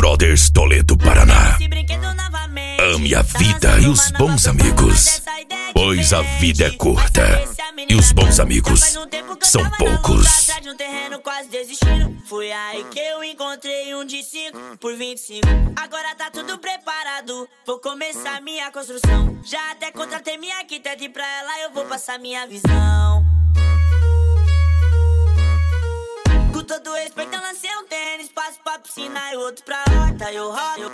Brothers Toledo, Paraná. Ame a vida e os bons amigos, pois a vida é curta e os bons amigos são poucos. Foi aí que eu encontrei um de 5 por 25. Agora tá tudo preparado, vou começar minha construção. Já até contratei minha arquiteta e pra ela eu vou passar minha visão. Com todo respeito eu lancei um tênis, passo pra piscina e outro pra horta. Eu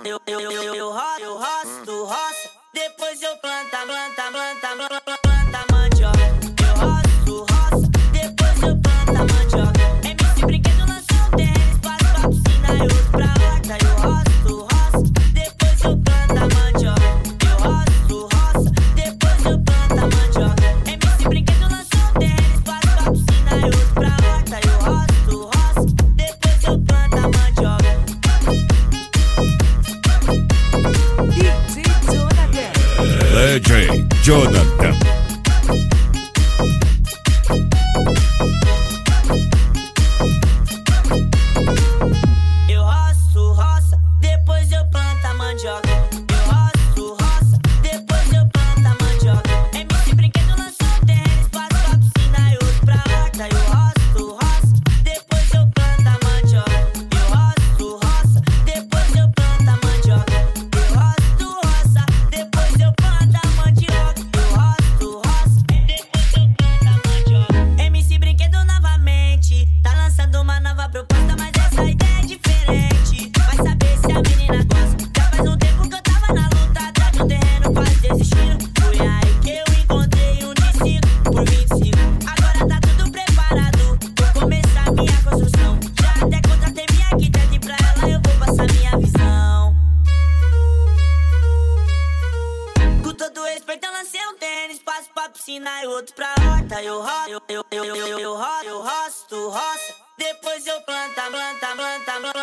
roço, tu roça, depois eu planta mandioca. Eu roço, tu roça, depois eu planta mandioca. MC Brinquedo lançou um tênis, passo pra piscina e outro pra horta. Eu roço, tu roça, depois eu planta mandioca. Eu roço, tu roça, depois eu planta mandioca. MC Brinquedo lançou um tênis, passo pra piscina e outro pra horta. Eu roço, tu roça, depois eu planta mandioca. DJ Jonathan. Eu roço, roça, depois eu planto a mandioca. Eu roço, roça, depois eu planto a mandioca. MC Brinquedo lançou um tênis, passo pra piscina e outro pra horta. Eu roço, roça, depois eu planto a mandioca. Eu roço, roça, depois eu planto a mandioca. Eu roço, roça, depois eu planto a mandioca. Eu roço, roça, depois eu planto a mandioca. MC Brinquedo novamente tá lançando uma nova proposta, mas essa ideia é diferente. Vai saber se a menina gosta. Já faz um tempo que eu tava na luta, atrás de um terreno quase desistindo. Foi aí que eu encontrei um de 5 por 25. Agora tá tudo preparado, vou começar minha construção. Já até contratei minha arquiteta e pra ela eu vou passar minha visão. Com todo respeito eu lancei um tênis, passo pra piscina e outro pra horta. Eu roço, tu roça, depois eu planta